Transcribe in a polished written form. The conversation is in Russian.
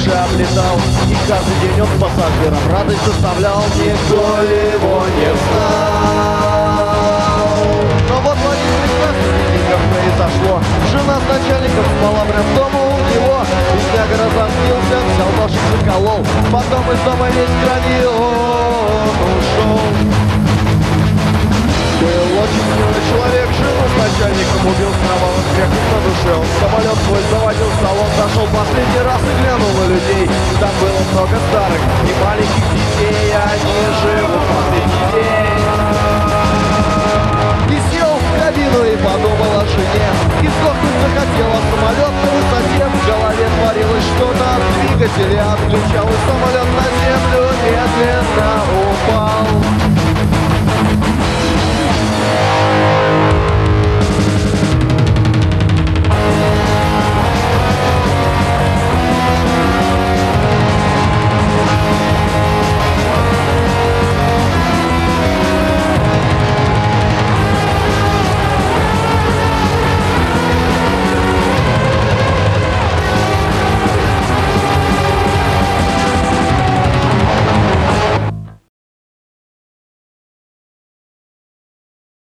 крыши облетал, и каждый день он пассажирам радость доставлял. Никто его не знал. Но вот в один прекрасный день как произошло, жена с начальником спала прям дома у него. Бедняга разозлился, взял нож и заколол, потом из дома весь крови он ушел. Был очень милый человек, жену с начальником убил с кровавым грехом на душе. Он самолет свой заводил в салон, зашел последний раз и глянул на людей. Там было много старых и маленьких детей, они живут последний день. И сел в кабину и подумал о жене, и сдохнуть захотел от самолет на высоте. В голове творилось что-то, двигатели отключал, и самолет на землю медленно